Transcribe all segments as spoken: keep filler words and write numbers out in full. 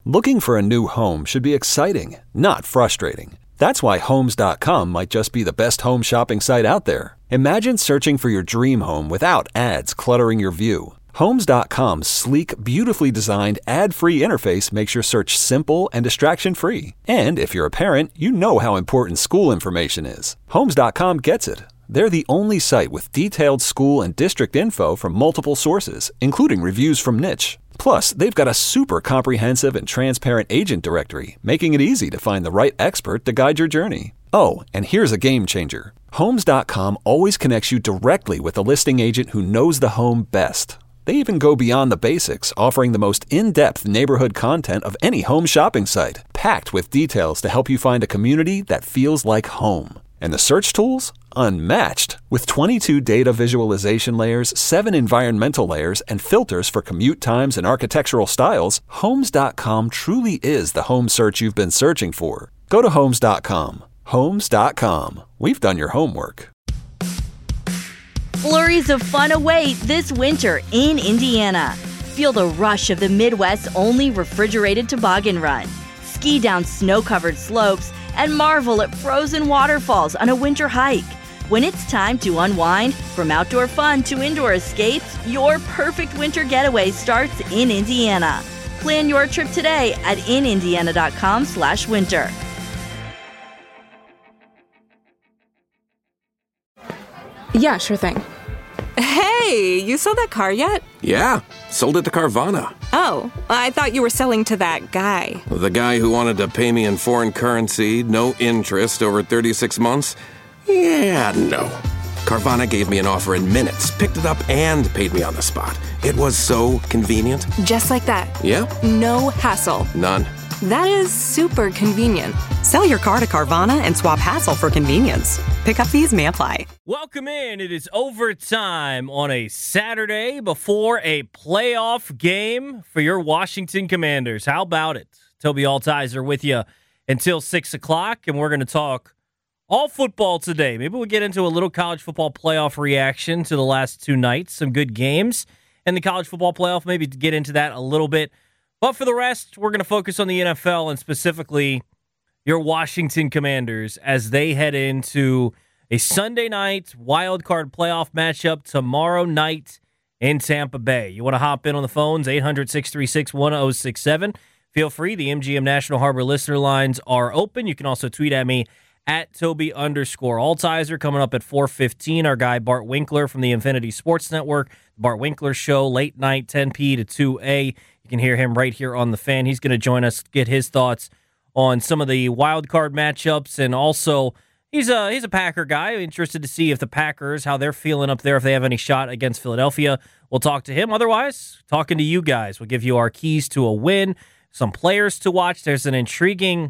Looking for a new home should be exciting, not frustrating. That's why Homes dot com might just be the best home shopping site out there. Imagine searching for your dream home without ads cluttering your view. Homes dot com's sleek, beautifully designed, ad-free interface makes your search simple and distraction-free. And if you're a parent, you know how important school information is. Homes dot com gets it. They're the only site with detailed school and district info from multiple sources, including reviews from Niche. Plus, they've got a super comprehensive and transparent agent directory, making it easy to find the right expert to guide your journey. Oh, and here's a game changer. Homes dot com always connects you directly with a listing agent who knows the home best. They even go beyond the basics, offering the most in-depth neighborhood content of any home shopping site, packed with details to help you find a community that feels like home. And the search tools? Unmatched. With twenty-two data visualization layers, seven environmental layers, and filters for commute times and architectural styles, Homes dot com truly is the home search you've been searching for. Go to Homes dot com. Homes dot com. We've done your homework. Flurries of fun await this winter in Indiana. Feel the rush of the Midwest's only refrigerated toboggan run. Ski down snow-covered slopes and marvel at frozen waterfalls on a winter hike. When it's time to unwind, from outdoor fun to indoor escapes, your perfect winter getaway starts in Indiana. Plan your trip today at in indiana dot com slash winter. Yeah, sure thing. Hey, you sold that car yet? Yeah, sold it to Carvana. Oh, I thought you were selling to that guy. The guy who wanted to pay me in foreign currency, no interest, over thirty-six months? Yeah, no. Carvana gave me an offer in minutes, picked it up, and paid me on the spot. It was so convenient. Just like that. Yeah? No hassle. None. That is super convenient. Sell your car to Carvana and swap hassle for convenience. Pickup fees may apply. Welcome in. It is overtime on a Saturday before a playoff game for your Washington Commanders. How about it? Toby Altizer with you until six o'clock, and we're going to talk all football today. Maybe we'll get into a little college football playoff reaction to the last two nights. Some good games in the college football playoff. Maybe get into that a little bit. But for the rest, we're going to focus on the N F L and specifically your Washington Commanders as they head into a Sunday night wild card playoff matchup tomorrow night in Tampa Bay. You want to hop in on the phones, eight hundred, six three six, one oh six seven. Feel free. The M G M National Harbor listener lines are open. You can also tweet at me at Toby underscore Altizer. Coming up at four fifteen, our guy Bart Winkler from the Infinity Sports Network. The Bart Winkler Show, late night, ten p.m. to two a.m. You can hear him right here on The Fan. He's going to join us, get his thoughts on some of the wild card matchups, and also he's a he's a Packer guy. Interested to see if the Packers, how they're feeling up there, if they have any shot against Philadelphia. We'll talk to him. Otherwise, talking to you guys. We'll give you our keys to a win, some players to watch. There's an intriguing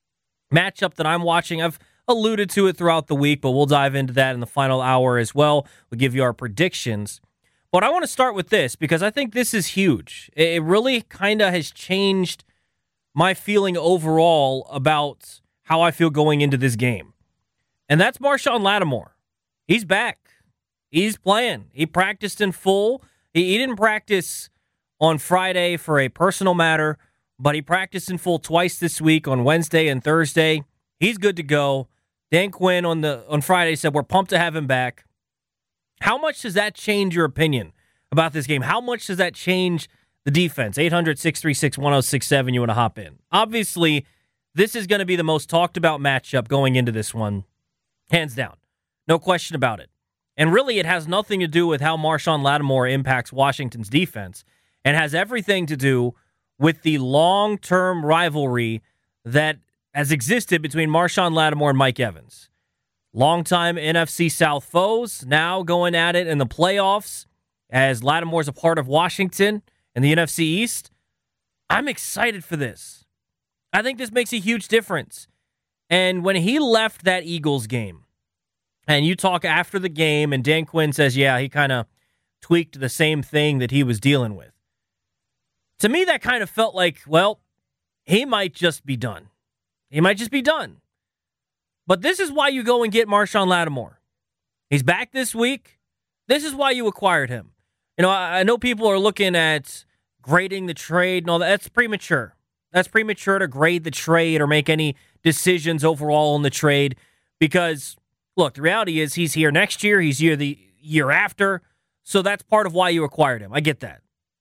matchup that I'm watching. I've alluded to it throughout the week, but we'll dive into that in the final hour as well. We'll give you our predictions. But I want to start with this because I think this is huge. It really kind of has changed my feeling overall about how I feel going into this game. And that's Marshon Lattimore. He's back. He's playing. He practiced in full. He, he didn't practice on Friday for a personal matter, but he practiced in full twice this week on Wednesday and Thursday. He's good to go. Dan Quinn on the on Friday said, we're pumped to have him back. How much does that change your opinion about this game? How much does that change the defense? eight hundred, six three six, one oh six seven, you want to hop in. Obviously, this is going to be the most talked about matchup going into this one, hands down. No question about it. And really, it has nothing to do with how Marshon Lattimore impacts Washington's defense and has everything to do with the long-term rivalry that has existed between Marshon Lattimore and Mike Evans. Longtime N F C South foes, now going at it in the playoffs as Lattimore's a part of Washington in the N F C East. I'm excited for this. I think this makes a huge difference. And when he left that Eagles game, and you talk after the game, and Dan Quinn says, yeah, he kind of tweaked the same thing that he was dealing with. To me, that kind of felt like, well, he might just be done. He might just be done. But this is why you go and get Marshon Lattimore. He's back this week. This is why you acquired him. You know, I, I know people are looking at grading the trade and all that. That's premature. That's premature to grade the trade or make any decisions overall on the trade because, look, the reality is he's here next year. He's here the year after. So that's part of why you acquired him. I get that.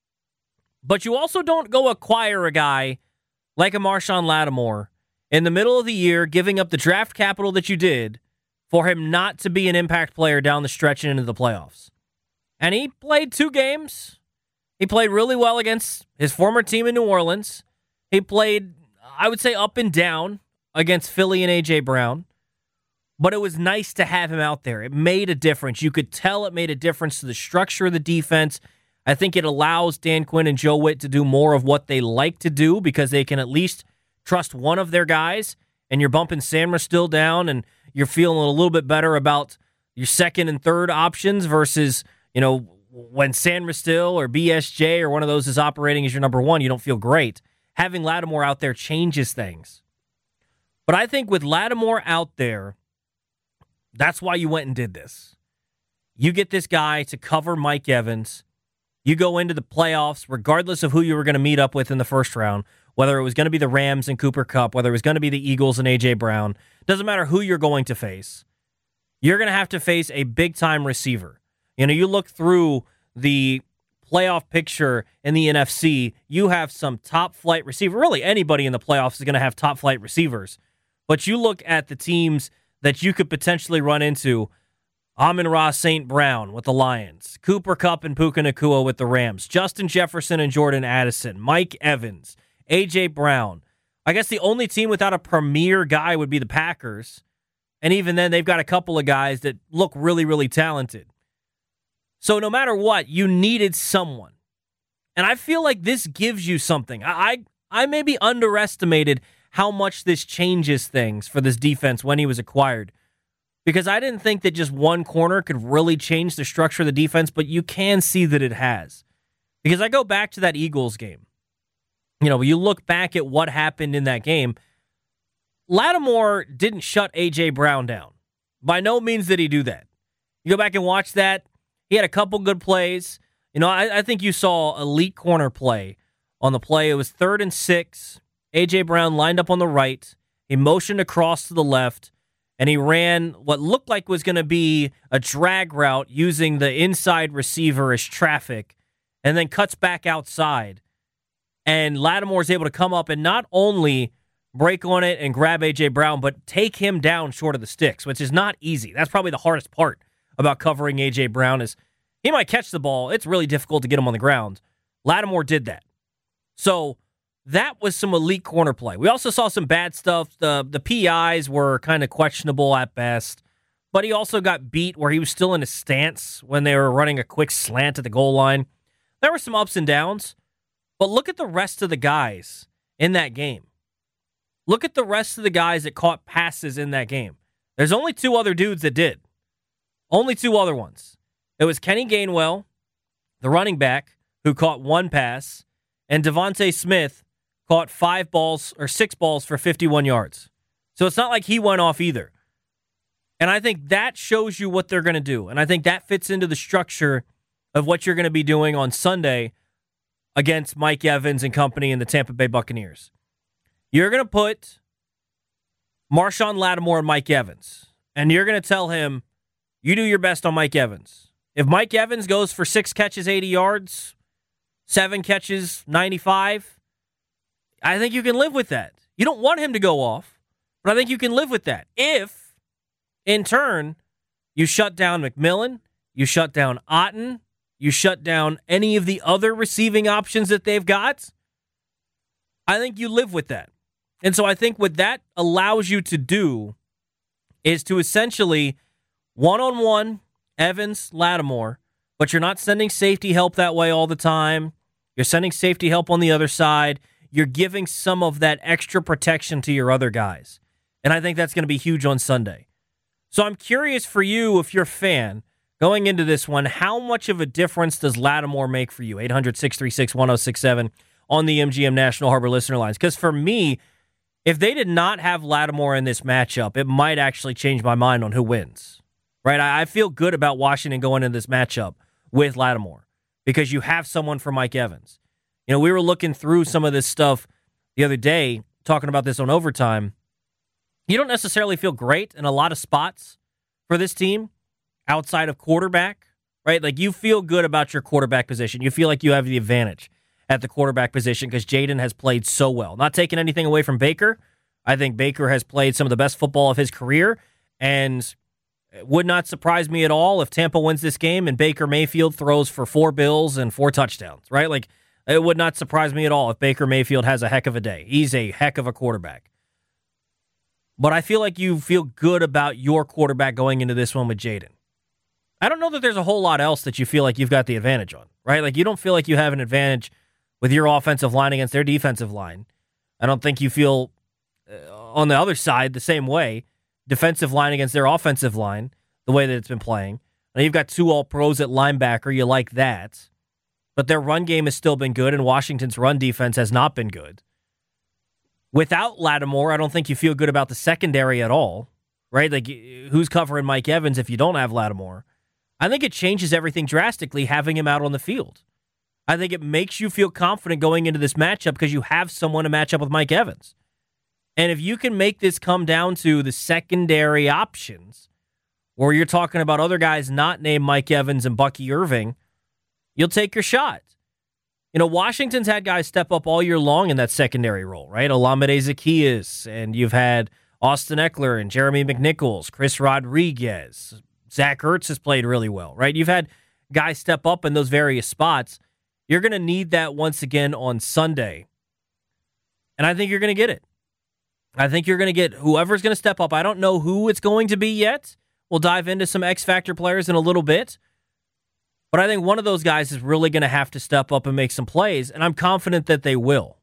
But you also don't go acquire a guy like a Marshawn Lattimore in the middle of the year, giving up the draft capital that you did for him not to be an impact player down the stretch and into the playoffs. And he played two games. He played really well against his former team in New Orleans. He played, I would say, up and down against Philly and A J. Brown. But it was nice to have him out there. It made a difference. You could tell it made a difference to the structure of the defense. I think it allows Dan Quinn and Joe Witt to do more of what they like to do because they can at least trust one of their guys, and you're bumping Samra still down, and you're feeling a little bit better about your second and third options versus, you know, when Samra still or B S J or one of those is operating as your number one, you don't feel great. Having Lattimore out there changes things. But I think with Lattimore out there, that's why you went and did this. You get this guy to cover Mike Evans. You go into the playoffs, regardless of who you were going to meet up with in the first round, whether it was going to be the Rams and Cooper Kupp, whether it was going to be the Eagles and A J. Brown. Doesn't matter who you're going to face. You're going to have to face a big-time receiver. You know, you look through the playoff picture in the N F C, you have some top-flight receiver. Really, anybody in the playoffs is going to have top-flight receivers. But you look at the teams that you could potentially run into, Amon-Ra Saint Brown with the Lions, Cooper Kupp and Puka Nacua with the Rams, Justin Jefferson and Jordan Addison, Mike Evans, A J. Brown. I guess the only team without a premier guy would be the Packers. And even then, they've got a couple of guys that look really, really talented. So no matter what, you needed someone. And I feel like this gives you something. I, I, I maybe underestimated how much this changes things for this defense when he was acquired. Because I didn't think that just one corner could really change the structure of the defense, but you can see that it has. Because I go back to that Eagles game. You know, you look back at what happened in that game, Lattimore didn't shut A J. Brown down. By no means did he do that. You go back and watch that. He had a couple good plays. You know, I, I think you saw elite corner play on the play. It was third and six. A J. Brown lined up on the right. He motioned across to the left, and he ran what looked like was going to be a drag route using the inside receiver as traffic, and then cuts back outside. And Lattimore's able to come up and not only break on it and grab A J. Brown, but take him down short of the sticks, which is not easy. That's probably the hardest part about covering A J. Brown is he might catch the ball. It's really difficult to get him on the ground. Lattimore did that. So that was some elite corner play. We also saw some bad stuff. The, the P Is were kind of questionable at best, but he also got beat where he was still in a stance when they were running a quick slant at the goal line. There were some ups and downs. But look at the rest of the guys in that game. Look at the rest of the guys that caught passes in that game. There's only two other dudes that did. Only two other ones. It was Kenny Gainwell, the running back, who caught one pass, and Devontae Smith caught five balls or six balls for fifty-one yards. So it's not like he went off either. And I think that shows you what they're going to do. And I think that fits into the structure of what you're going to be doing on Sunday against Mike Evans and company and the Tampa Bay Buccaneers. You're going to put Marshawn Lattimore and Mike Evans, and you're going to tell him, you do your best on Mike Evans. If Mike Evans goes for six catches, eighty yards, seven catches, ninety-five, I think you can live with that. You don't want him to go off, but I think you can live with that. If, in turn, you shut down McMillan, you shut down Otten, you shut down any of the other receiving options that they've got, I think you live with that. And so I think what that allows you to do is to essentially one-on-one Evans, Lattimore, but you're not sending safety help that way all the time. You're sending safety help on the other side. You're giving some of that extra protection to your other guys. And I think that's going to be huge on Sunday. So I'm curious for you, if you're a fan, going into this one, how much of a difference does Lattimore make for you? eight hundred, six three six, one oh six seven on the M G M National Harbor listener lines. Because for me, if they did not have Lattimore in this matchup, it might actually change my mind on who wins. Right? I feel good about Washington going into this matchup with Lattimore because you have someone for Mike Evans. You know, we were looking through some of this stuff the other day, talking about this on Overtime. You don't necessarily feel great in a lot of spots for this team outside of quarterback, right? Like, you feel good about your quarterback position. You feel like you have the advantage at the quarterback position because Jayden has played so well. Not taking anything away from Baker. I think Baker has played some of the best football of his career, and it would not surprise me at all if Tampa wins this game and Baker Mayfield throws for four bills and four touchdowns, right? Like, it would not surprise me at all if Baker Mayfield has a heck of a day. He's a heck of a quarterback. But I feel like you feel good about your quarterback going into this one with Jayden. I don't know that there's a whole lot else that you feel like you've got the advantage on, right? Like, you don't feel like you have an advantage with your offensive line against their defensive line. I don't think you feel uh, on the other side the same way. Defensive line against their offensive line, the way that it's been playing. Now, you've got two all-pros at linebacker. You like that. But their run game has still been good, and Washington's run defense has not been good. Without Lattimore, I don't think you feel good about the secondary at all, right? Like, who's covering Mike Evans if you don't have Lattimore? I think it changes everything drastically having him out on the field. I think it makes you feel confident going into this matchup because you have someone to match up with Mike Evans. And if you can make this come down to the secondary options, or you're talking about other guys not named Mike Evans and Bucky Irving, you'll take your shot. You know, Washington's had guys step up all year long in that secondary role, right? Olamide Zaccheaus, and you've had Austin Eckler and Jeremy McNichols, Chris Rodriguez. Zach Ertz has played really well, right? You've had guys step up in those various spots. You're going to need that once again on Sunday. And I think you're going to get it. I think you're going to get whoever's going to step up. I don't know who it's going to be yet. We'll dive into some X-Factor players in a little bit. But I think one of those guys is really going to have to step up and make some plays, and I'm confident that they will.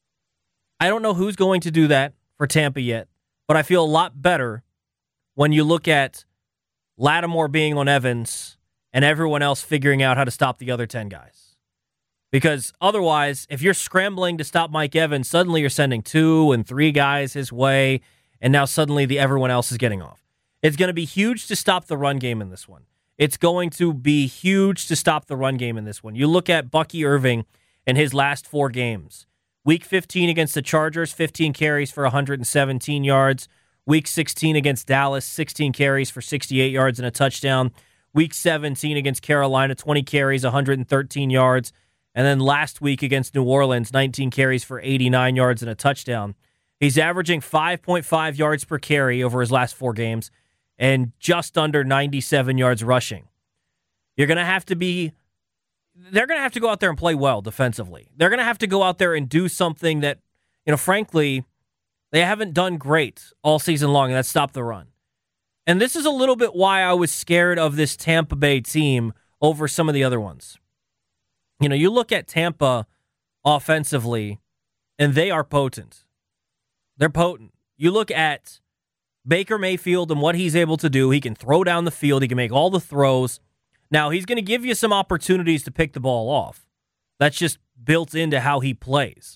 I don't know who's going to do that for Tampa yet, but I feel a lot better when you look at Lattimore being on Evans and everyone else figuring out how to stop the other ten guys. Because otherwise, if you're scrambling to stop Mike Evans, suddenly you're sending two and three guys his way, and now suddenly the everyone else is getting off. It's going to be huge to stop the run game in this one. It's going to be huge to stop the run game in this one. You look at Bucky Irving in his last four games. Week fifteen against the Chargers, fifteen carries for one hundred seventeen yards. Week sixteen against Dallas, sixteen carries for sixty-eight yards and a touchdown. Week seventeen against Carolina, twenty carries, one hundred thirteen yards. And then last week against New Orleans, nineteen carries for eighty-nine yards and a touchdown. He's averaging five point five yards per carry over his last four games and just under ninety-seven yards rushing. You're going to have to be, they're going to have to go out there and play well defensively. They're going to have to go out there and do something that, you know, frankly, they haven't done great all season long, and that's stop the run. And this is a little bit why I was scared of this Tampa Bay team over some of the other ones. You know, you look at Tampa offensively, and they are potent. They're potent. You look at Baker Mayfield and what he's able to do. He can throw down the field. He can make all the throws. Now, he's going to give you some opportunities to pick the ball off. That's just built into how he plays.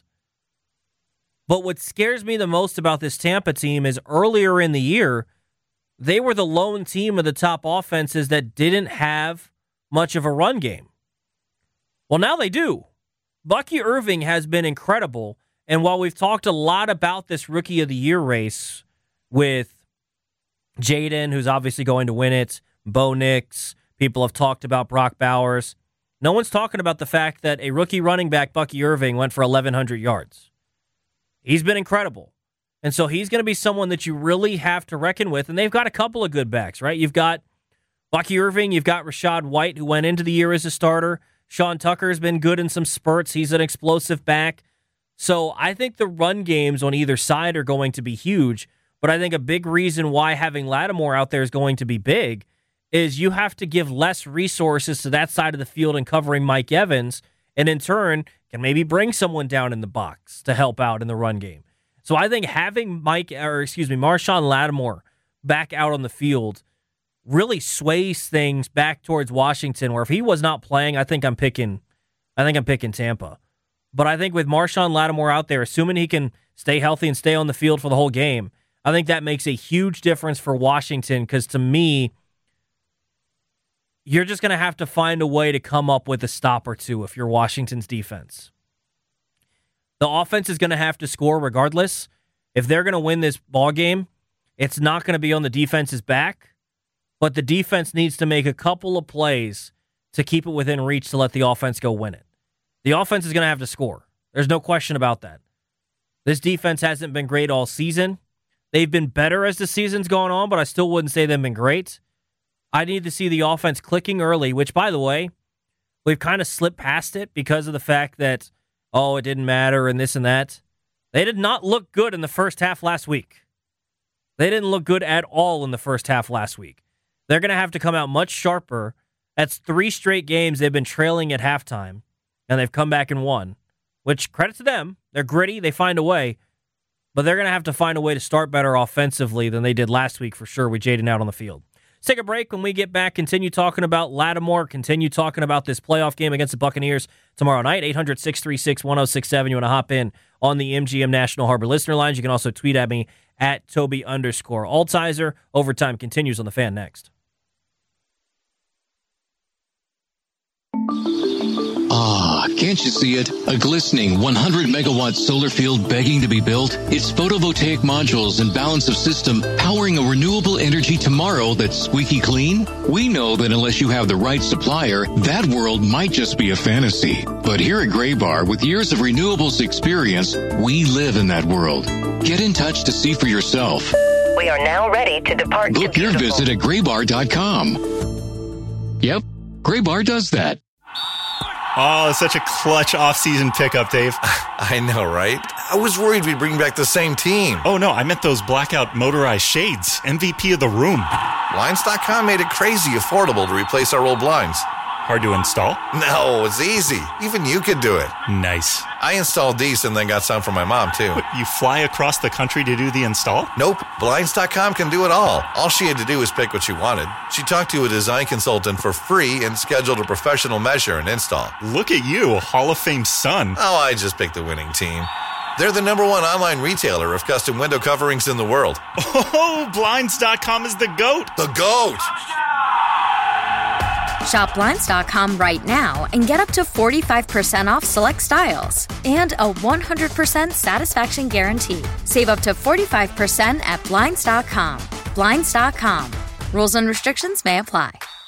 But what scares me the most about this Tampa team is earlier in the year, they were the lone team of the top offenses that didn't have much of a run game. Well, now they do. Bucky Irving has been incredible. And while we've talked a lot about this Rookie of the Year race with Jayden, who's obviously going to win it, Bo Nix, people have talked about Brock Bowers, no one's talking about the fact that a rookie running back, Bucky Irving, went for eleven hundred yards. He's been incredible. And so he's going to be someone that you really have to reckon with. And they've got a couple of good backs, right? You've got Bucky Irving. You've got Rachaad White, who went into the year as a starter. Sean Tucker's been good in some spurts. He's an explosive back. So I think the run games on either side are going to be huge. But I think a big reason why having Lattimore out there is going to be big is you have to give less resources to that side of the field and covering Mike Evans, and in turn can maybe bring someone down in the box to help out in the run game. So I think having Mike, or excuse me, Marshon Lattimore back out on the field really sways things back towards Washington, where if he was not playing, I think I'm picking I think I'm picking Tampa. But I think with Marshon Lattimore out there, assuming he can stay healthy and stay on the field for the whole game, I think that makes a huge difference for Washington, because to me, you're just going to have to find a way to come up with a stop or two if you're Washington's defense. The offense is going to have to score regardless. If they're going to win this ball game, it's not going to be on the defense's back, but the defense needs to make a couple of plays to keep it within reach to let the offense go win it. The offense is going to have to score. There's no question about that. This defense hasn't been great all season. They've been better as the season's gone on, but I still wouldn't say they've been great. I need to see the offense clicking early, which, by the way, we've kind of slipped past it because of the fact that, oh, it didn't matter and this and that. They did not look good in the first half last week. They didn't look good at all in the first half last week. They're going to have to come out much sharper. That's three straight games they've been trailing at halftime, and they've come back and won, which, credit to them. They're gritty. They find a way. But they're going to have to find a way to start better offensively than they did last week for sure with Jaden out on the field. Let's take a break. When we get back, continue talking about Lattimore, continue talking about this playoff game against the Buccaneers tomorrow night. eight hundred, six three six, one oh six seven. You want to hop in on the M G M National Harbor listener lines. You can also tweet at me at Toby underscore Altizer. Overtime continues on the Fan next. Ah, can't you see it? A glistening one hundred megawatt solar field begging to be built? It's photovoltaic modules and balance of system powering a renewable energy tomorrow that's squeaky clean? We know that unless you have the right supplier, that world might just be a fantasy. But here at Graybar, with years of renewables experience, we live in that world. Get in touch to see for yourself. We are now ready to depart. Book your visit at graybar dot com. Yep, Graybar does that. Oh, such a clutch off-season pickup, Dave. I know, right? I was worried we'd bring back the same team. Oh, no, I meant those blackout motorized shades. M V P of the room. Blinds dot com made it crazy affordable to replace our old blinds. Hard to install? No, it's easy. Even you could do it. Nice. I installed these and then got some for my mom, too. What, you fly across the country to do the install? Nope. Blinds dot com can do it all. All she had to do was pick what she wanted. She talked to a design consultant for free and scheduled a professional measure and install. Look at you, a Hall of Fame son. Oh, I just picked the winning team. They're the number one online retailer of custom window coverings in the world. Oh, Blinds dot com is the GOAT. The GOAT! Shop Blinds dot com right now and get up to forty-five percent off select styles and a one hundred percent satisfaction guarantee. Save up to forty-five percent at Blinds dot com. Blinds dot com. Rules and restrictions may apply.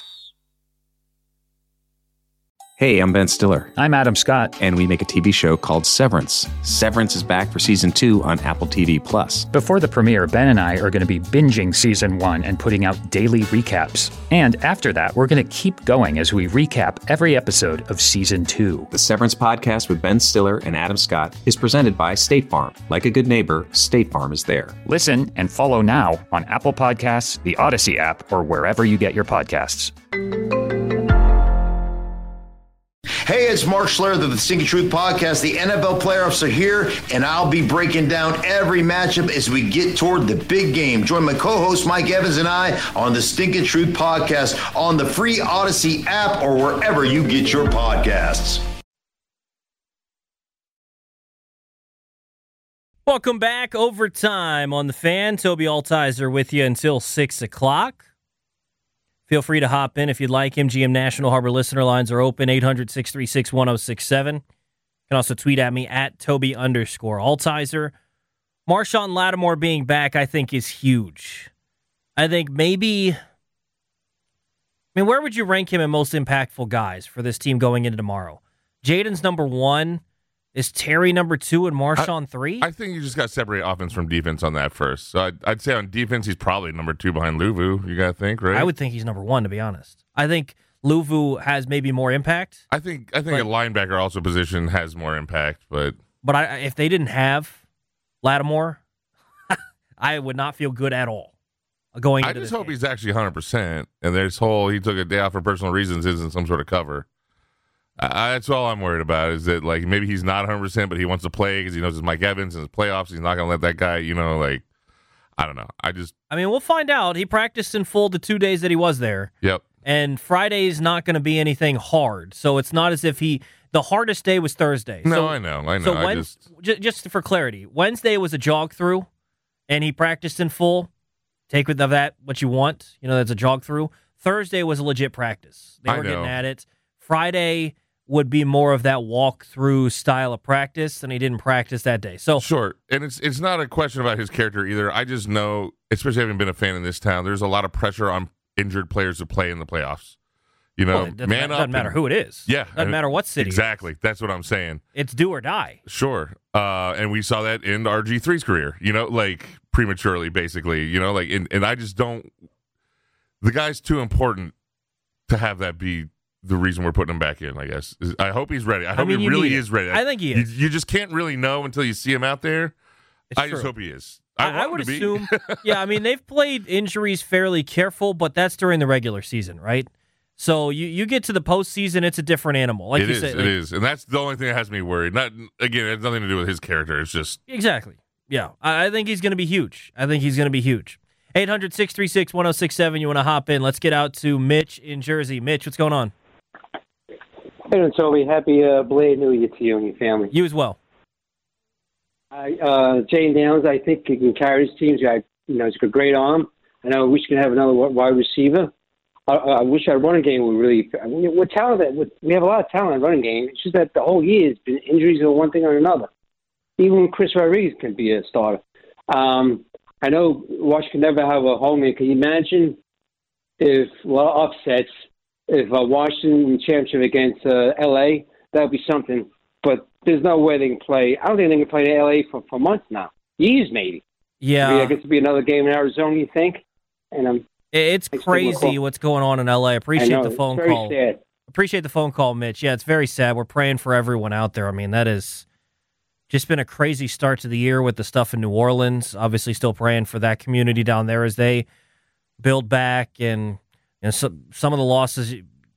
Hey, I'm Ben Stiller. I'm Adam Scott. And we make a T V show called Severance. Severance is back for season two on Apple T V Plus. Before the premiere, Ben and I are going to be binging season one and putting out daily recaps. And after that, we're going to keep going as we recap every episode of season two. The Severance podcast with Ben Stiller and Adam Scott is presented by State Farm. Like a good neighbor, State Farm is there. Listen and follow now on Apple Podcasts, the Odyssey app, or wherever you get your podcasts. Hey, it's Mark Schlereth of the Stinking Truth Podcast. The N F L playoffs are here, and I'll be breaking down every matchup as we get toward the big game. Join my co-host Mike Evans and I on the Stinking Truth Podcast on the free Odyssey app or wherever you get your podcasts. Welcome back. Overtime on the Fan. Toby Altizer with you until six o'clock. Feel free to hop in if you'd like. M G M National Harbor listener lines are open, eight hundred, six three six, one oh six seven. You can also tweet at me at Toby underscore Altizer. Marshon Lattimore being back, I think, is huge. I think maybe, I mean, where would you rank him in most impactful guys for this team going into tomorrow? Jaden's number one. Is Terry number two and Marshon three? I think you just got to separate offense from defense on that first. So I'd, I'd say on defense, he's probably number two behind Luvu. You got to think, right? I would think he's number one, to be honest. I think Luvu has maybe more impact. I think I think but, a linebacker also position has more impact, but but I, if they didn't have Lattimore, I would not feel good at all going into I just this hope game. He's actually one hundred percent, and this whole he took a day off for personal reasons isn't some sort of cover. Uh, that's all I'm worried about is that, like, maybe he's not one hundred percent, but he wants to play because he knows it's Mike Evans and it's playoffs. He's not going to let that guy, you know, like, I don't know. I just. I mean, we'll find out. He practiced in full the two days that he was there. Yep. And Friday's not going to be anything hard. So it's not as if he. The hardest day was Thursday. No, so, I know. I know. So I when, just... j- just for clarity, Wednesday was a jog through and he practiced in full. Take with that what you want. You know, that's a jog through. Thursday was a legit practice. They I were know. getting at it. Friday would be more of that walk-through style of practice, and he didn't practice that day. So sure, and it's it's not a question about his character either. I just know, especially having been a fan in this town, there's a lot of pressure on injured players to play in the playoffs. You know, well, it doesn't, man doesn't up. matter and, who it is. Yeah. Doesn't matter what city. Exactly. That's what I'm saying. It's do or die. Sure. Uh, and we saw that in R G three's career, you know, like prematurely, basically, you know, like, and, and I just don't, the guy's too important to have that be the reason we're putting him back in, I guess. I hope he's ready. I hope I mean, he really need is ready. I think he you, is. You just can't really know until you see him out there. It's I true. just hope he is. I, I, I would him to be. assume, yeah, I mean, they've played injuries fairly careful, but that's during the regular season, right? So you, you get to the postseason, it's a different animal. Like it you is, said, it like, is. And that's the only thing that has me worried. Not Again, it has nothing to do with his character. It's just. Exactly. Yeah. I, I think he's going to be huge. I think he's going to be huge. eight hundred, six three six, one oh six seven. You want to hop in. Let's get out to Mitch in Jersey. Mitch, what's going on? Hey, Toby. Happy uh, belated New Year to you and your family. You as well. I, uh, Jay Downs, I think he can carry his team. He's got, you know, he's got a great arm. I know we should have another wide receiver. I, I wish our running game would really. I mean, we're talented. We have a lot of talent in running game. It's just that the whole year has been injuries or one thing or another. Even Chris Rodriguez can be a starter. Um, I know Washington never have a home game. Can you imagine if a lot of upsets? If uh, Washington championship against uh, L A, that would be something. But there's no way they can play. I don't think they can play in L A for, for months now. Years maybe. Yeah. Maybe I guess it'll be another game in Arizona. You think? And um, it's crazy what's going on in L A. Appreciate I know, the phone it's very call. Sad. Appreciate the phone call, Mitch. Yeah, it's very sad. We're praying for everyone out there. I mean, that is just been a crazy start to the year with the stuff in New Orleans. Obviously, still praying for that community down there as they build back, and you know, some some of the losses,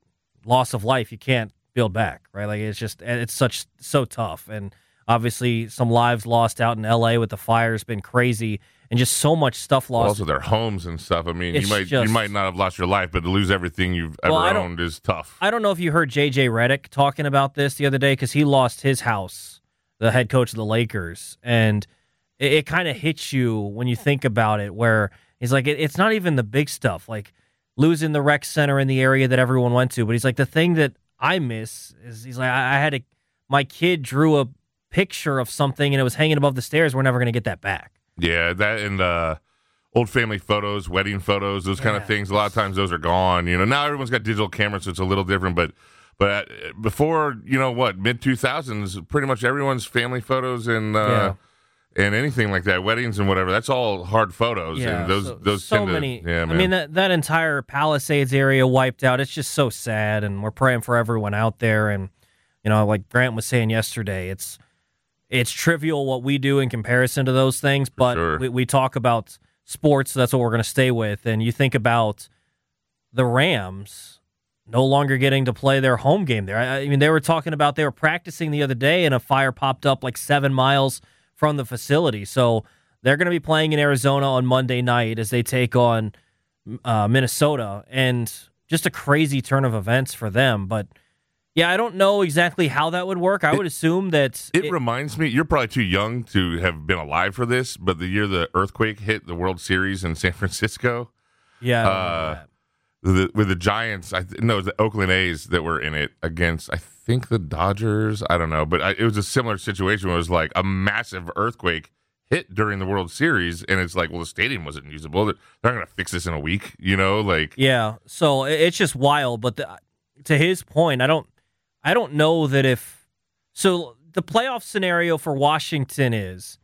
loss of life, you can't build back, right? Like it's just it's such so tough, and obviously some lives lost out in L A with the fires been crazy, and just so much stuff lost. Also, their homes and stuff. I mean, It's you might just- you might not have lost your life, but to lose everything you've ever Well, I don't- owned is tough. I don't know if you heard J J Redick talking about this the other day because he lost his house, the head coach of the Lakers, and it, it kind of hits you when you think about it. Where he's like, it, it's not even the big stuff, like losing the rec center in the area that everyone went to, but he's like, the thing that I miss is he's like, I, I had a my kid drew a picture of something and it was hanging above the stairs. We're never going to get that back. Yeah, that and uh, old family photos, wedding photos, those kind of things. A lot of times those are gone. You know, now everyone's got digital cameras, so it's a little different. But but before, you know, what mid two thousands, pretty much everyone's family photos and uh, and anything like that, weddings and whatever. That's all hard photos. Yeah, and those so, those so tend to- many. yeah, I man. mean, that that entire Palisades area wiped out. It's just so sad, and we're praying for everyone out there. And you know, like Grant was saying yesterday, it's it's trivial what we do in comparison to those things, but sure. we, we talk about sports, so that's what we're going to stay with. And you think about the Rams no longer getting to play their home game there. I, I mean, they were talking about they were practicing the other day, and a fire popped up like seven miles from the facility. So they're going to be playing in Arizona on Monday night as they take on uh, Minnesota, and just a crazy turn of events for them. But yeah, I don't know exactly how that would work. I would assume that It, reminds me, you're probably too young to have been alive for this, but the year the earthquake hit the World Series in San Francisco, yeah, I don't uh, the, with the Giants, I th- no, it was the Oakland A's that were in it against, I think, the Dodgers. I don't know, but I, it was a similar situation where it was like a massive earthquake hit during the World Series, and it's like, well, the stadium wasn't usable. They're not going to fix this in a week, you know? Like, yeah. So it- it's just wild. But the, to his point, I don't, I don't know that if so. The playoff scenario for Washington is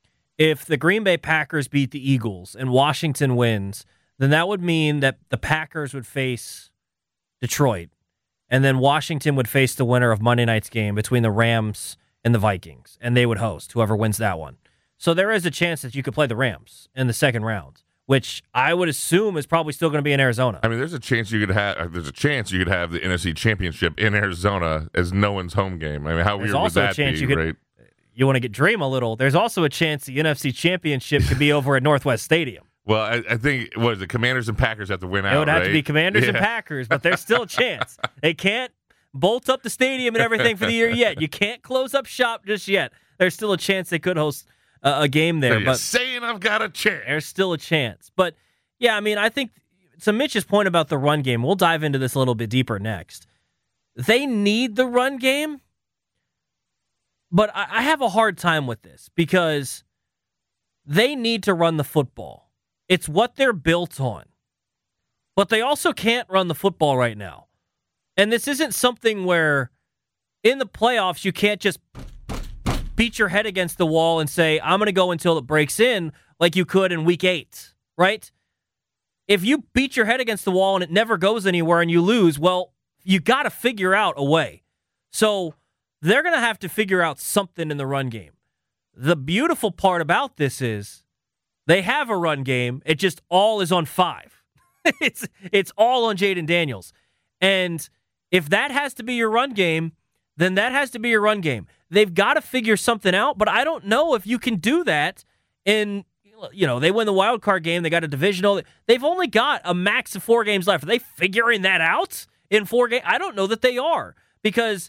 if the Green Bay Packers beat the Eagles and Washington wins, then that would mean that the Packers would face Detroit, and then Washington would face the winner of Monday night's game between the Rams and the Vikings, and they would host whoever wins that one. So there is a chance that you could play the Rams in the second round, which I would assume is probably still going to be in Arizona. I mean, there's a chance you could have. There's a chance you could have the N F C Championship in Arizona as no one's home game. I mean, how There's weird would also a that chance be? you could- right? You want to get dream a little. There's also a chance the N F C Championship could be over at Northwest Stadium. Well, I, I think what is it? Commanders and Packers have to win out. It would have right? to be Commanders and Yeah. Packers, but there's still a chance. They can't bolt up the stadium and everything for the year yet. You can't close up shop just yet. There's still a chance they could host a, a game there. So you're but saying I've got a chance. There's still a chance. But, yeah, I mean, I think to Mitch's point about the run game, we'll dive into this a little bit deeper next. they need the run game, but I, I have a hard time with this because they need to run the football. It's what they're built on. But they also can't run the football right now. And this isn't something where in the playoffs you can't just beat your head against the wall and say, I'm going to go until it breaks in like you could in week eight, right? If you beat your head against the wall and it never goes anywhere and you lose, well, you got to figure out a way. So they're going to have to figure out something in the run game. The beautiful part about this is they have a run game. It just all is on five. it's it's all on Jayden Daniels. And if that has to be your run game, then that has to be your run game. They've got to figure something out, but I don't know if you can do that in, you know, they win the wild card game. They got a divisional. They've only got a max of four games left. Are they figuring that out in four games? I don't know that they are because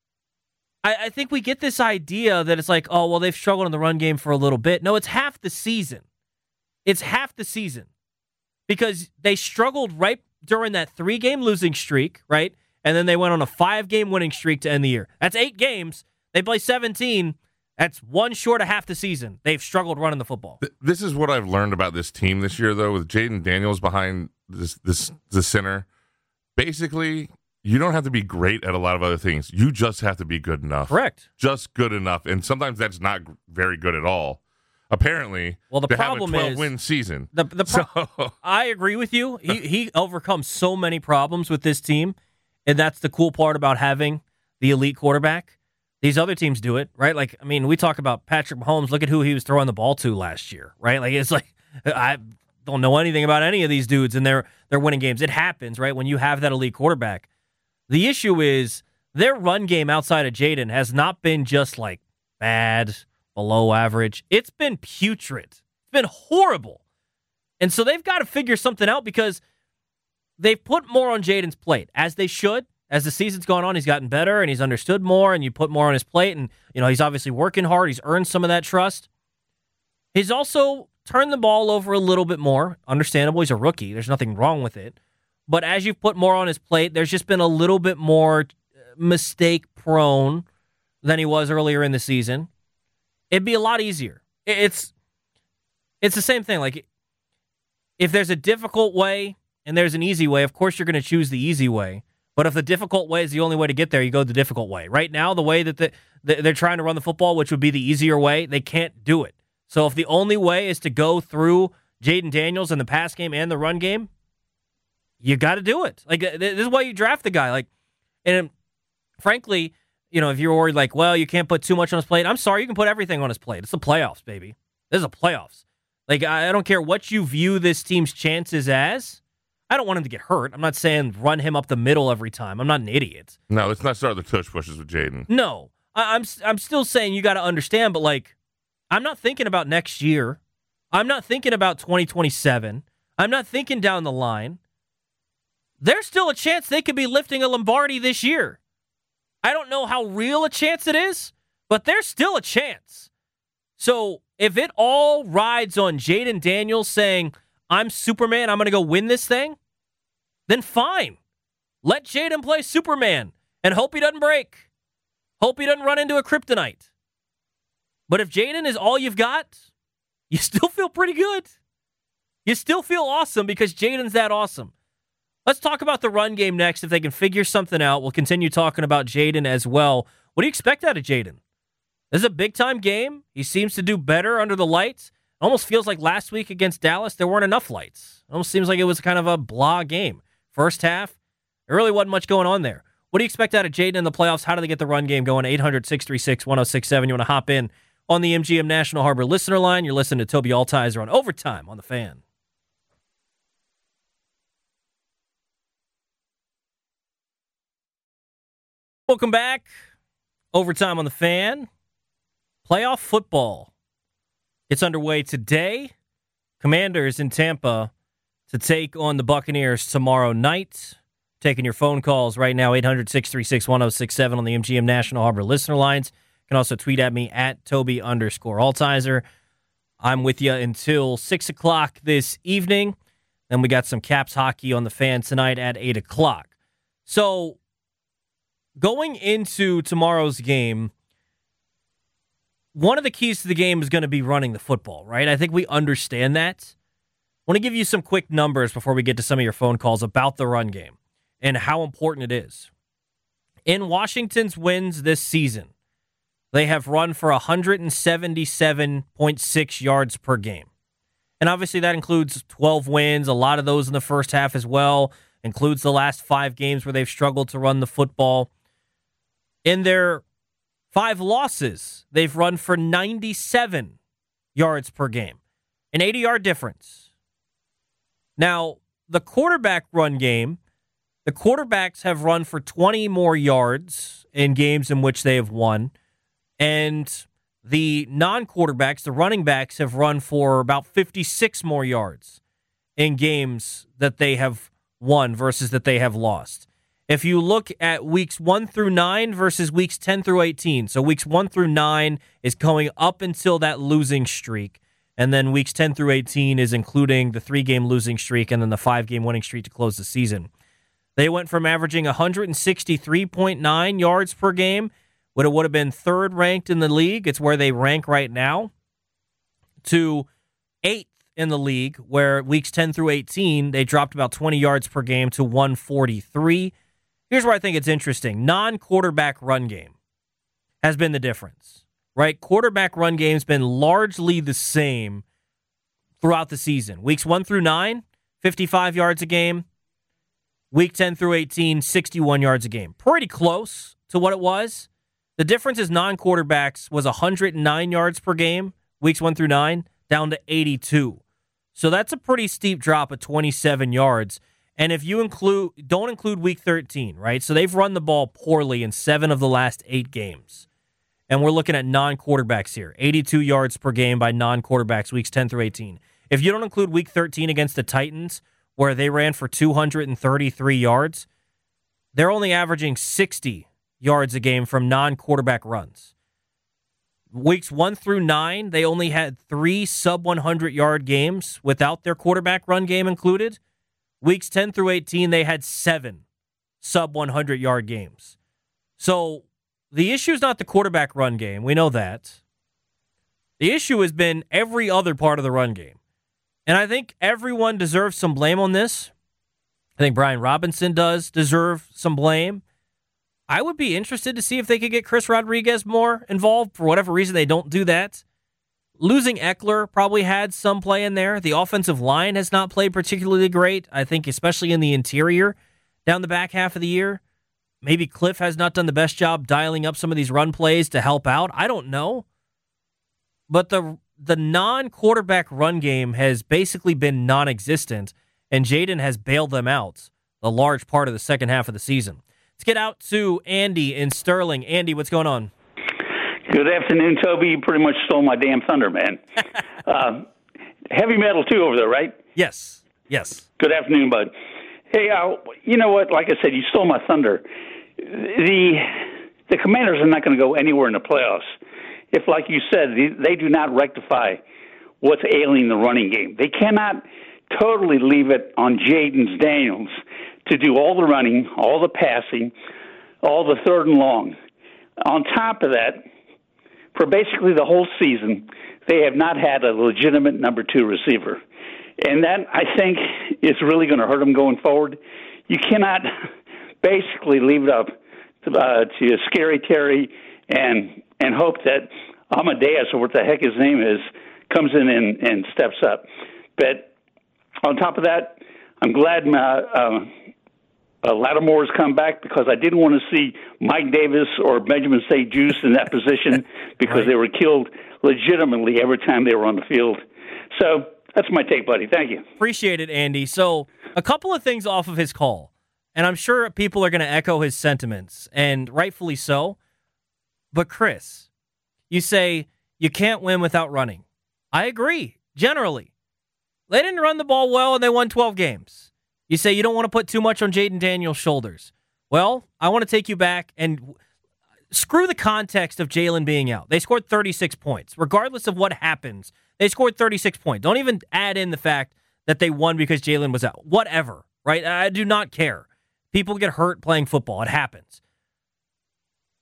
I, I think we get this idea that it's like, oh, well, they've struggled in the run game for a little bit. No, it's half the season. It's half the season because they struggled right during that three-game losing streak, right? And then they went on a five-game winning streak to end the year. That's eight games. They play seventeen. That's one short of half the season. They've struggled running the football. This is what I've learned about this team this year, though, with Jayden Daniels behind this, this the center. Basically, you don't have to be great at a lot of other things. You just have to be good enough. Correct. Just good enough. And sometimes that's not very good at all. Apparently, well, the to problem have a is twelve-win season. The, the pro- so. I agree with you. He he overcomes so many problems with this team, and that's the cool part about having the elite quarterback. These other teams do it, right? Like, I mean, we talk about Patrick Mahomes. Look at who he was throwing the ball to last year, right? Like, it's like I don't know anything about any of these dudes, and they're they're winning games. It happens, right? When you have that elite quarterback. The issue is their run game outside of Jayden has not been just like bad, below average. It's been putrid. It's been horrible. And so they've got to figure something out because they've put more on Jayden's plate, as they should. As the season's gone on, he's gotten better and he's understood more, and you put more on his plate, and you know he's obviously working hard. He's earned some of that trust. He's also turned the ball over a little bit more. Understandable, he's a rookie. There's nothing wrong with it. But as you've put more on his plate, there's just been a little bit more mistake-prone than he was earlier in the season. It'd be a lot easier. It's it's the same thing. Like, if there's a difficult way and there's an easy way, of course you're going to choose the easy way. But if the difficult way is the only way to get there, you go the difficult way. Right now, the way that the, the, they're trying to run the football, which would be the easier way, they can't do it. So if the only way is to go through Jayden Daniels in the pass game and the run game, you got to do it. Like, this is why you draft the guy. Like, and frankly, you know, if you're worried, like, well, you can't put too much on his plate, I'm sorry, you can put everything on his plate. It's the playoffs, baby. This is the playoffs. Like, I don't care what you view this team's chances as. I don't want him to get hurt. I'm not saying run him up the middle every time. I'm not an idiot. No, let's not start the tush pushes with Jayden. No, I, I'm I'm still saying you got to understand, but like, I'm not thinking about next year. I'm not thinking about twenty twenty-seven. I'm not thinking down the line. There's still a chance they could be lifting a Lombardi this year. I don't know how real a chance it is, but there's still a chance. So if it all rides on Jayden Daniels saying, I'm Superman, I'm going to go win this thing, then fine. Let Jayden play Superman and hope he doesn't break. Hope he doesn't run into a kryptonite. But if Jayden is all you've got, you still feel pretty good. You still feel awesome because Jayden's that awesome. Let's talk about the run game next. If they can figure something out, we'll continue talking about Jayden as well. What do you expect out of Jayden? This is a big-time game. He seems to do better under the lights. Almost feels like last week against Dallas, there weren't enough lights. It almost seems like it was kind of a blah game. First half, there really wasn't much going on there. What do you expect out of Jayden in the playoffs? How do they get the run game going? eight hundred, six three six, one oh six seven. You want to hop in on the M G M National Harbor listener line. You're listening to Toby Altizer on Overtime on The Fan. Welcome back. Overtime on The Fan. Playoff football. It's underway today. Commanders in Tampa to take on the Buccaneers tomorrow night. Taking your phone calls right now, eight hundred, six three six, one oh six seven on the M G M National Harbor listener lines. You can also tweet at me at Toby underscore Altizer. I'm with you until six o'clock this evening. Then we got some Caps hockey on The Fan tonight at eight o'clock. So going into tomorrow's game, one of the keys to the game is going to be running the football, right? I think we understand that. I want to give you some quick numbers before we get to some of your phone calls about the run game and how important it is. In Washington's wins this season, they have run for one seventy-seven point six yards per game. And obviously that includes twelve wins, a lot of those in the first half as well, includes the last five games where they've struggled to run the football. In their five losses, they've run for ninety-seven yards per game, an eighty-yard difference. Now, the quarterback run game, the quarterbacks have run for twenty more yards in games in which they have won, and the non-quarterbacks, the running backs, have run for about fifty-six more yards in games that they have won versus that they have lost. If you look at weeks one through nine versus weeks ten through eighteen, so weeks one through nine is going up until that losing streak, and then weeks ten through eighteen is including the three-game losing streak and then the five-game winning streak to close the season. They went from averaging one sixty-three point nine yards per game, when it would have been third ranked in the league, it's where they rank right now, to eighth in the league, where weeks ten through eighteen, they dropped about twenty yards per game to one forty-three. Here's where I think it's interesting. Non-quarterback run game has been the difference, right? Quarterback run game has been largely the same throughout the season. Weeks one through nine, fifty-five yards a game. Week ten through eighteen, sixty-one yards a game. Pretty close to what it was. The difference is non-quarterbacks was one hundred nine yards per game, weeks one through nine, down to eighty-two. So that's a pretty steep drop of twenty-seven yards. And if you include, don't include week thirteen, right? So they've run the ball poorly in seven of the last eight games. And we're looking at non-quarterbacks here. eighty-two yards per game by non-quarterbacks, weeks ten through eighteen. If you don't include week thirteen against the Titans, where they ran for two hundred thirty-three yards, they're only averaging sixty yards a game from non-quarterback runs. Weeks one through nine, they only had three sub one hundred yard games without their quarterback run game included. Weeks ten through eighteen, they had seven sub one hundred yard games. So the issue is not the quarterback run game. We know that. The issue has been every other part of the run game. And I think everyone deserves some blame on this. I think Brian Robinson does deserve some blame. I would be interested to see if they could get Chris Rodriguez more involved. For whatever reason, they don't do that. Losing Eckler probably had some play in there. The offensive line has not played particularly great, I think, especially in the interior down the back half of the year. Maybe Cliff has not done the best job dialing up some of these run plays to help out. I don't know. But the the non-quarterback run game has basically been non-existent, and Jaden has bailed them out a large part of the second half of the season. Let's get out to Andy in Sterling. Andy, what's going on? Good afternoon, Toby. You pretty much stole my damn thunder, man. uh, heavy metal, too, over there, right? Yes. Yes. Good afternoon, bud. Hey, uh, you know what? Like I said, you stole my thunder. The the Commanders are not going to go anywhere in the playoffs if, like you said, they, they do not rectify what's ailing the running game. They cannot totally leave it on Jaden Daniels to do all the running, all the passing, all the third and long. On top of that, for basically the whole season, they have not had a legitimate number two receiver. And that, I think, is really going to hurt them going forward. You cannot basically leave it up to, uh, to Scary Terry and and hope that Amadeus, or what the heck his name is, comes in and, and steps up. But on top of that, I'm glad uh, uh, uh, Lattimore's come back, because I didn't want to see Mike Davis or Benjamin St-Juste in that position because right. they were killed legitimately every time they were on the field. So that's my take, buddy. Thank you. Appreciate it, Andy. So a couple of things off of his call, and I'm sure people are going to echo his sentiments, and rightfully so. But Chris, you say you can't win without running. I agree, generally. They didn't run the ball well, and they won twelve games. You say you don't want to put too much on Jaden Daniels' shoulders. Well, I want to take you back and screw the context of Jalen being out. They scored thirty-six points. Regardless of what happens, they scored thirty-six points. Don't even add in the fact that they won because Jalen was out. Whatever, right? I do not care. People get hurt playing football. It happens.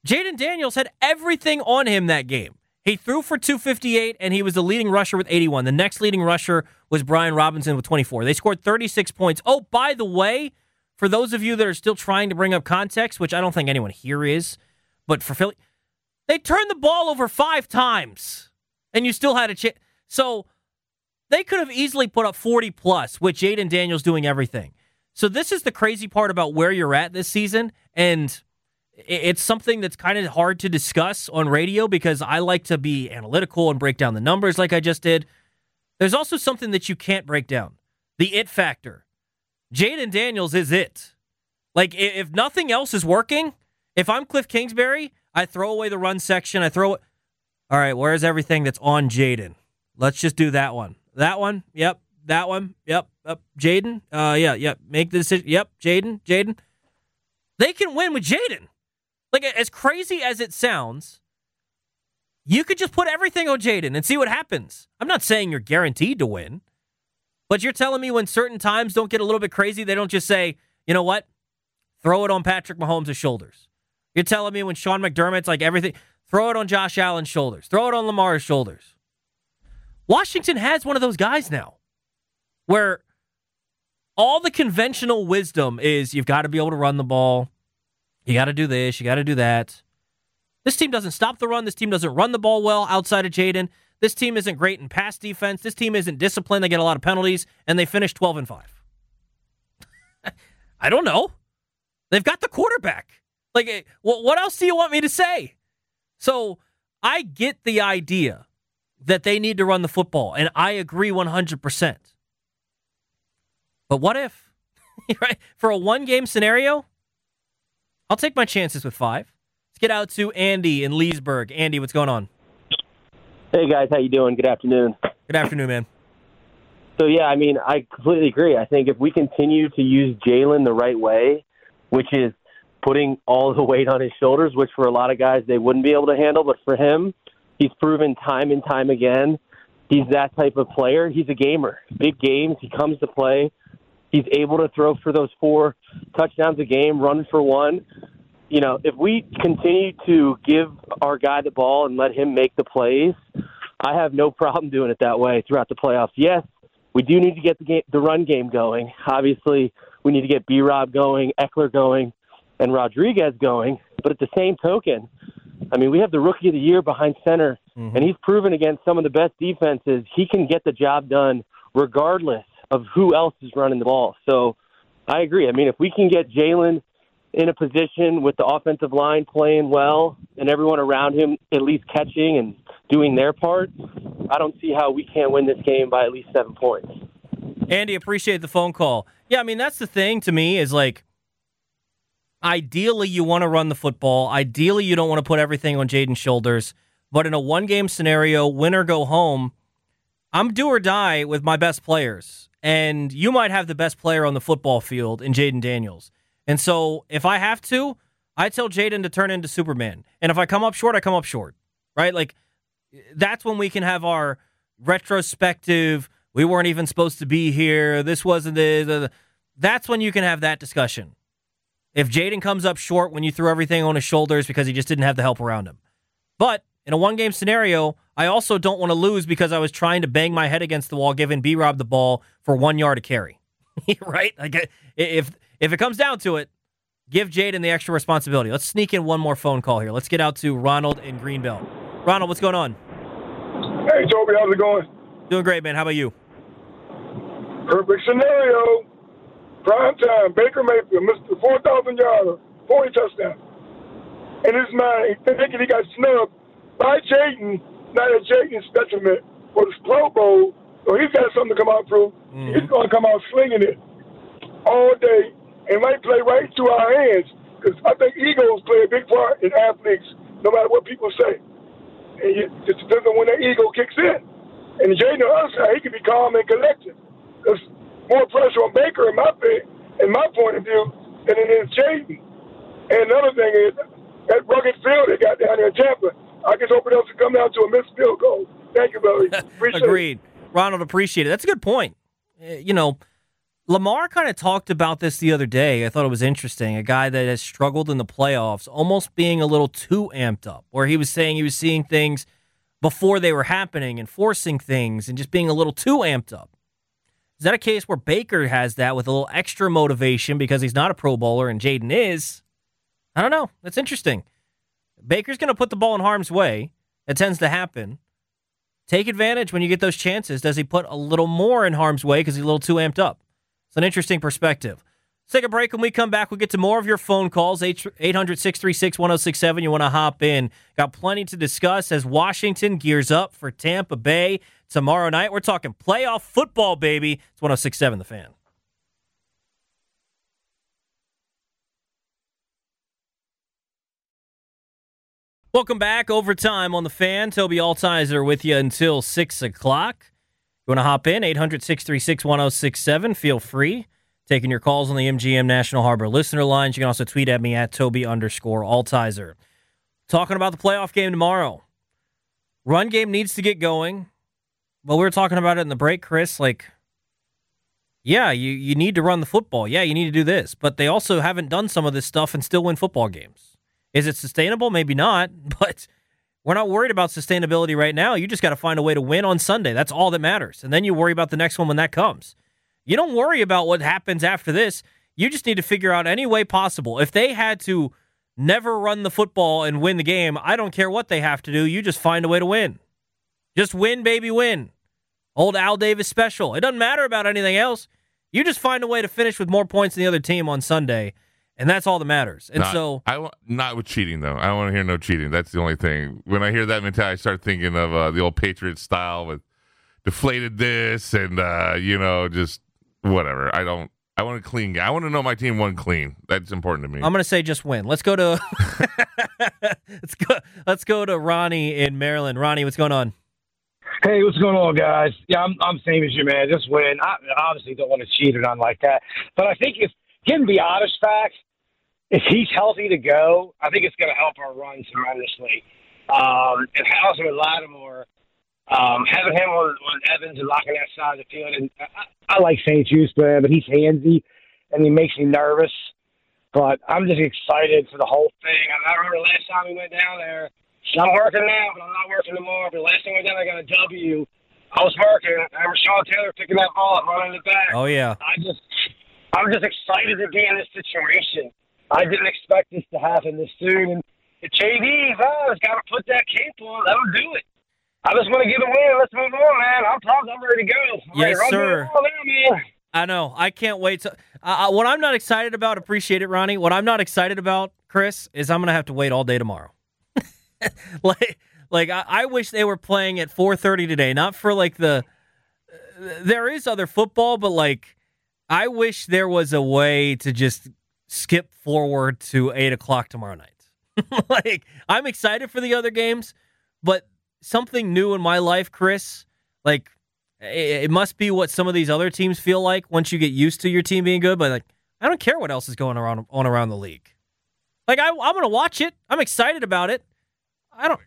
Jaden Daniels had everything on him that game. He threw for two fifty-eight, and he was the leading rusher with eighty-one. The next leading rusher was Brian Robinson with twenty-four. They scored thirty-six points. Oh, by the way, for those of you that are still trying to bring up context, which I don't think anyone here is, but for Philly, they turned the ball over five times, and you still had a chance. So they could have easily put up forty plus with Jaden Daniels doing everything. So this is the crazy part about where you're at this season, and it's something that's kind of hard to discuss on radio because I like to be analytical and break down the numbers like I just did. There's also something that you can't break down. The it factor. Jaden Daniels is it. Like, if nothing else is working, if I'm Cliff Kingsbury, I throw away the run section. I throw it. All right, where's everything that's on Jaden? Let's just do that one. That one? Yep. That one? Yep. Yep. Jaden? Uh, yeah, yep. Make the decision. Yep. Jaden? Jaden? They can win with Jaden. Like, as crazy as it sounds, you could just put everything on Jaden and see what happens. I'm not saying you're guaranteed to win, but you're telling me when certain times don't get a little bit crazy, they don't just say, you know what, throw it on Patrick Mahomes' shoulders. You're telling me when Sean McDermott's like everything, throw it on Josh Allen's shoulders. Throw it on Lamar's shoulders. Washington has one of those guys now where all the conventional wisdom is you've got to be able to run the ball. You got to do this. You got to do that. This team doesn't stop the run. This team doesn't run the ball well outside of Jaden. This team isn't great in pass defense. This team isn't disciplined. They get a lot of penalties, and they finish twelve and five. I don't know. They've got the quarterback. Like, what else do you want me to say? So I get the idea that they need to run the football, and I agree one hundred percent. But what if? Right? For a one-game scenario, I'll take my chances with five. Let's get out to Andy in Leesburg. Andy, what's going on? Hey, guys. How you doing? Good afternoon. Good afternoon, man. So, yeah, I mean, I completely agree. I think if we continue to use Jalen the right way, which is putting all the weight on his shoulders, which for a lot of guys they wouldn't be able to handle, but for him, he's proven time and time again he's that type of player. He's a gamer. Big games, he comes to play. He's able to throw for those four touchdowns a game, run for one. You know, if we continue to give our guy the ball and let him make the plays, I have no problem doing it that way throughout the playoffs. Yes, we do need to get the game, the run game going. Obviously, we need to get B-Rob going, Eckler going, and Rodriguez going. But at the same token, I mean, we have the Rookie of the Year behind center, mm-hmm. and he's proven against some of the best defenses he can get the job done regardless of who else is running the ball. So I agree. I mean, if we can get Jalen in a position with the offensive line playing well and everyone around him at least catching and doing their part, I don't see how we can't win this game by at least seven points. Andy, appreciate the phone call. Yeah, I mean, that's the thing to me is like, ideally you want to run the football. Ideally you don't want to put everything on Jaden's shoulders. But in a one-game scenario, win or go home, I'm do or die with my best players. And you might have the best player on the football field in Jaden Daniels. And so if I have to, I tell Jaden to turn into Superman. And if I come up short, I come up short. Right? Like, that's when we can have our retrospective, we weren't even supposed to be here, this wasn't the, that's when you can have that discussion. If Jaden comes up short when you threw everything on his shoulders because he just didn't have the help around him. But in a one-game scenario, I also don't want to lose because I was trying to bang my head against the wall, giving B-Rob the ball for one yard of carry. Right? Like, if if it comes down to it, give Jaden the extra responsibility. Let's sneak in one more phone call here. Let's get out to Ronald in Greenbelt. Ronald, what's going on? Hey, Toby, how's it going? Doing great, man. How about you? Perfect scenario. Prime time. Baker Mayfield, Mister four thousand yards, forty touchdowns. In his mind, he's thinking he got snubbed by Jaden, not at Jaden's detriment for the Pro Bowl. So he's got something to come out and prove. Mm-hmm. He's going to come out slinging it all day and might play right into our hands because I think egos play a big part in athletes, no matter what people say. And it just depends on when that ego kicks in. And Jaden, on the other side, he can be calm and collected. There's more pressure on Baker, in my in my point of view, than it is Jaden. And another thing is, that rugged field they got down there in Tampa, I just hope it doesn't come down to a missed field goal. Thank you, Billy. Appreciate Agreed. it. Ronald, appreciate it. That's a good point. Uh, you know, Lamar kind of talked about this the other day. I thought it was interesting. A guy that has struggled in the playoffs, almost being a little too amped up, where he was saying he was seeing things before they were happening and forcing things and just being a little too amped up. Is that a case where Baker has that with a little extra motivation because he's not a Pro Bowler and Jaden is? I don't know. That's interesting. Baker's going to put the ball in harm's way. That tends to happen. Take advantage when you get those chances. Does he put a little more in harm's way because he's a little too amped up? It's an interesting perspective. Let's take a break. When we come back, we'll get to more of your phone calls. eight hundred, six three six, one oh six seven. You want to hop in. Got plenty to discuss as Washington gears up for Tampa Bay tomorrow night. We're talking playoff football, baby. It's one oh six seven The Fan. Welcome back. Overtime on The Fan. Toby Altizer with you until six o'clock. You want to hop in? eight hundred, six three six, one oh six seven. Feel free. Taking your calls on the M G M National Harbor listener lines. You can also tweet at me at Toby underscore Altizer. Talking about the playoff game tomorrow. Run game needs to get going. But we were talking about it in the break, Chris. Like, yeah, you, you need to run the football. Yeah, you need to do this. But they also haven't done some of this stuff and still win football games. Is it sustainable? Maybe not. But we're not worried about sustainability right now. You just got to find a way to win on Sunday. That's all that matters. And then you worry about the next one when that comes. You don't worry about what happens after this. You just need to figure out any way possible. If they had to never run the football and win the game, I don't care what they have to do. You just find a way to win. Just win, baby, win. Old Al Davis special. It doesn't matter about anything else. You just find a way to finish with more points than the other team on Sunday, and that's all that matters. And not, so, I want not with cheating though. I don't want to hear no cheating. That's the only thing. When I hear that mentality, I start thinking of uh, the old Patriots style with deflated this and uh, you know just. Whatever. I don't. I want a clean game. I want to know my team won clean. That's important to me. I'm going to say just win. Let's go to let's go. Let's go to Ronnie in Maryland. Ronnie, what's going on? Hey, what's going on, guys? Yeah, I'm I'm same as you, man. Just win. I obviously don't want to cheat or nothing like that, but I think if given the honest facts, if he's healthy to go, I think it's going to help our run tremendously. Um, and also with Lattimore. Um, having him on, on Evans and locking that side of the field, and I, I like Saint Juice, man, but he's handsy, and he makes me nervous. But I'm just excited for the whole thing. I, I remember last time we went down there. I'm working now, but I'm not working tomorrow. But last time we went down, I got a W. I was working. I remember Sean Taylor picking that ball up, running it back. Oh yeah. I just, I'm just excited to be in this situation. I didn't expect this to happen this soon, and the J V's, oh, it's got to put that cape on. Let him do it. I just want to get a win. Let's move on, man. I'm pumped. I'm ready to go. I'm yes, ready sir. Now, man. I know. I can't wait to. Uh, what I'm not excited about, appreciate it, Ronnie. What I'm not excited about, Chris, is I'm going to have to wait all day tomorrow. like, like I, I wish they were playing at four thirty today. Not for like the. Uh, there is other football, but like, I wish there was a way to just skip forward to eight o'clock tomorrow night. Like, I'm excited for the other games, but. Something new in my life, Chris, like it, it must be what some of these other teams feel like once you get used to your team being good, but like I don't care what else is going around on around the league. Like I, I'm going to watch it. I'm excited about it. I don't.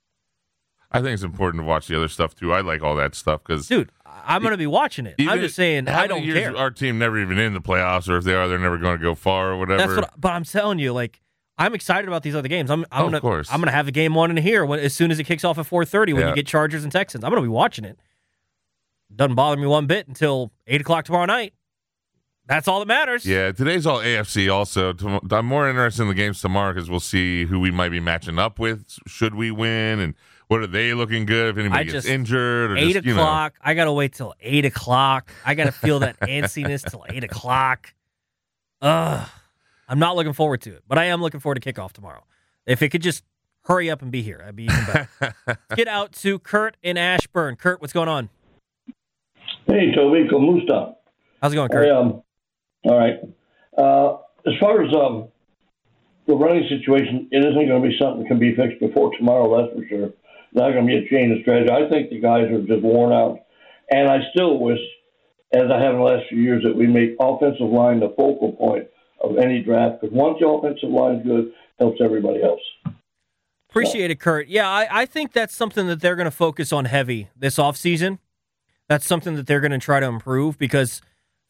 I think it's important to watch the other stuff too. I like all that stuff because, dude, I'm going to be watching it. I'm just saying I don't care. Our team never even in the playoffs, or if they are, they're never going to go far or whatever. That's what. But I'm telling you, like. I'm excited about these other games. I'm, I'm oh, gonna, of course. I'm gonna have a game on in here when, as soon as it kicks off at four thirty when yeah. you get Chargers and Texans. I'm gonna be watching it. Doesn't bother me one bit until eight o'clock tomorrow night. That's all that matters. Yeah, today's all A F C. Also, I'm more interested in the games tomorrow because we'll see who we might be matching up with. Should we win, and what are they looking good? If anybody I gets just, injured, or eight just, o'clock. You know. I gotta wait till eight o'clock. I gotta feel that antsiness till eight o'clock. Ugh. I'm not looking forward to it, but I am looking forward to kickoff tomorrow. If it could just hurry up and be here, I'd be even better. Let's get out to Kurt in Ashburn. Kurt, what's going on? Hey, Toby, Kamusta. How's it going, Kurt? Hey, um, all right. Uh, as far as um, the running situation, it isn't going to be something that can be fixed before tomorrow, that's for sure. Not going to be a change of strategy. I think the guys are just worn out. And I still wish, as I have in the last few years, that we make offensive line the focal point of any draft, because once the offensive line is good, helps everybody else. Appreciate it, Kurt. Yeah, I, I think that's something that they're going to focus on heavy this offseason. That's something that they're going to try to improve because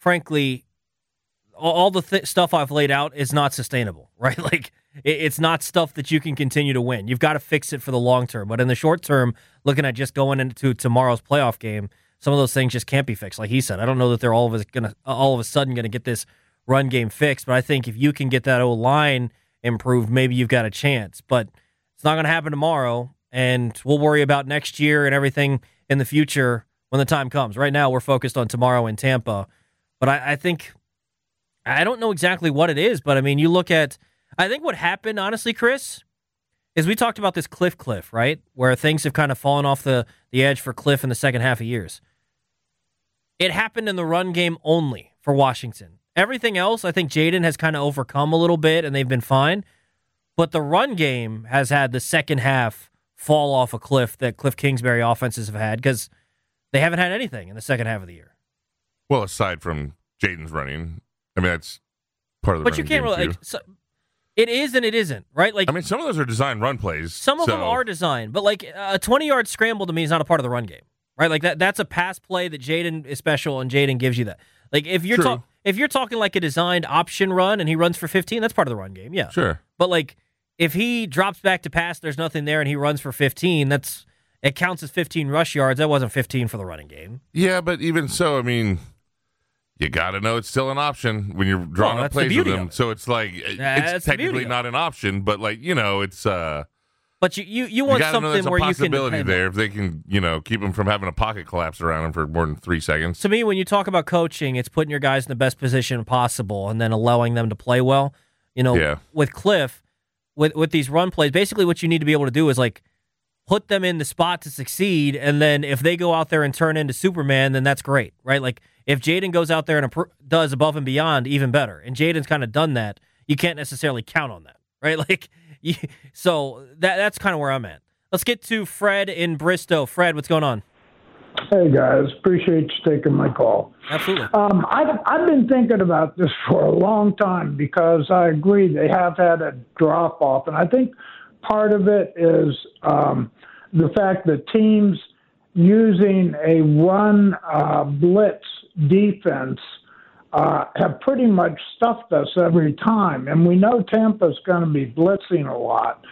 frankly, all, all the th- stuff I've laid out is not sustainable, right? Like, it, it's not stuff that you can continue to win. You've got to fix it for the long term. But in the short term, looking at just going into tomorrow's playoff game, some of those things just can't be fixed. Like he said, I don't know that they're all of us gonna all of a sudden going to get this run game fixed, but I think if you can get that O-line improved, maybe you've got a chance. But it's not going to happen tomorrow, and we'll worry about next year and everything in the future when the time comes. Right now, we're focused on tomorrow in Tampa. But I, I think, I don't know exactly what it is, but I mean, you look at, I think what happened, honestly, Chris, is we talked about this Cliff Cliff, right? Where things have kind of fallen off the, the edge for Cliff in the second half of years. It happened in the run game only for Washington. Everything else, I think Jayden has kind of overcome a little bit, and they've been fine. But the run game has had the second half fall off a cliff that Cliff Kingsbury offenses have had because they haven't had anything in the second half of the year. Well, aside from Jayden's running, I mean, that's part of the But you can't game really, too. like, so, it is and it isn't, right? Like, I mean, some of those are designed run plays. Some of so. them are designed, but like a twenty-yard scramble to me is not a part of the run game, right? Like that that's a pass play that Jayden is special, and Jayden gives you that. Like if you're talking if you're talking like a designed option run and he runs for fifteen, that's part of the run game, yeah. Sure. But like if he drops back to pass, there's nothing there, and he runs for fifteen, that's it counts as fifteen rush yards. That wasn't fifteen for the running game. Yeah, but even so, I mean, you got to know it's still an option when you're drawing Well, up that's the plays with beauty them. of it. So it's like That's it's the beauty technically of not an option, but like you know, it's uh. But you you, you want you gotta know there's something a where you can possibility depend there if they can, you know, keep them from having a pocket collapse around them for more than three seconds. To me, when you talk about coaching, it's putting your guys in the best position possible and then allowing them to play well. You know, Yeah. with Cliff, with with these run plays, basically what you need to be able to do is like put them in the spot to succeed, and then if they go out there and turn into Superman, then that's great, right? Like if Jayden goes out there and appro- does above and beyond, even better. And Jayden's kind of done that. You can't necessarily count on that, right? Like, you, so that that's kind of where I'm at. Let's get to Fred in Bristow. Fred, what's going on? Hey, guys. Appreciate you taking my call. Absolutely. Um, I've, I've been thinking about this for a long time because I agree they have had a drop-off. And I think part of it is um, the fact that teams using a run uh, blitz defense uh, have pretty much stuffed us every time. And we know Tampa's going to be blitzing a lot.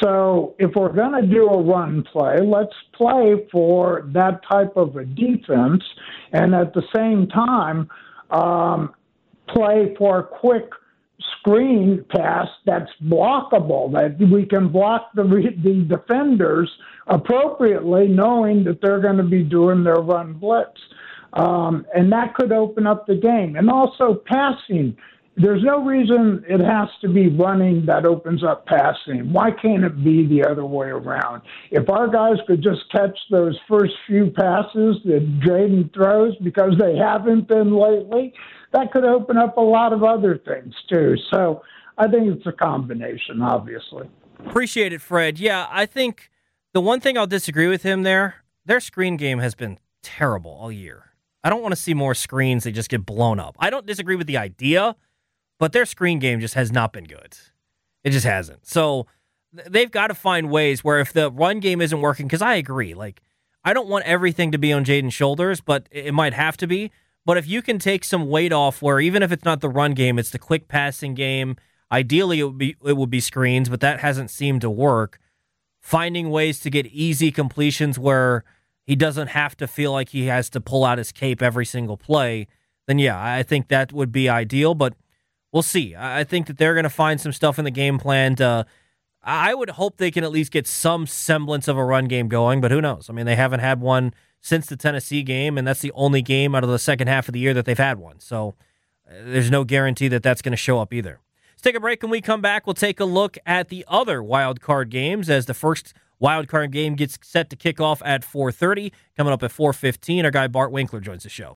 So if we're going to do a run play, let's play for that type of a defense, and at the same time, um, play for a quick screen pass that's blockable, that we can block the the defenders appropriately, knowing that they're going to be doing their run blitz. Um, and that could open up the game. And also passing. There's no reason it has to be running that opens up passing. Why can't it be the other way around? If our guys could just catch those first few passes that Jayden throws, because they haven't been lately, that could open up a lot of other things too. So I think it's a combination, obviously. Appreciate it, Fred. Yeah, I think the one thing I'll disagree with him there, their screen game has been terrible all year. I don't want to see more screens that just get blown up. I don't disagree with the idea, but their screen game just has not been good. It just hasn't. So th- they've got to find ways where if the run game isn't working, because I agree, like, I don't want everything to be on Jayden's shoulders, but it, it might have to be. But if you can take some weight off where even if it's not the run game, it's the quick passing game, ideally it would be it would be screens, but that hasn't seemed to work. Finding ways to get easy completions where he doesn't have to feel like he has to pull out his cape every single play, then yeah, I think that would be ideal, but we'll see. I think that they're going to find some stuff in the game plan to, I would hope they can at least get some semblance of a run game going, but who knows? I mean, they haven't had one since the Tennessee game, and that's the only game out of the second half of the year that they've had one. So uh, there's no guarantee that that's going to show up either. Let's take a break. When we come back, we'll take a look at the other wild card games as the first wild card game gets set to kick off at four thirty. Coming up at four fifteen, our guy Bart Winkler joins the show.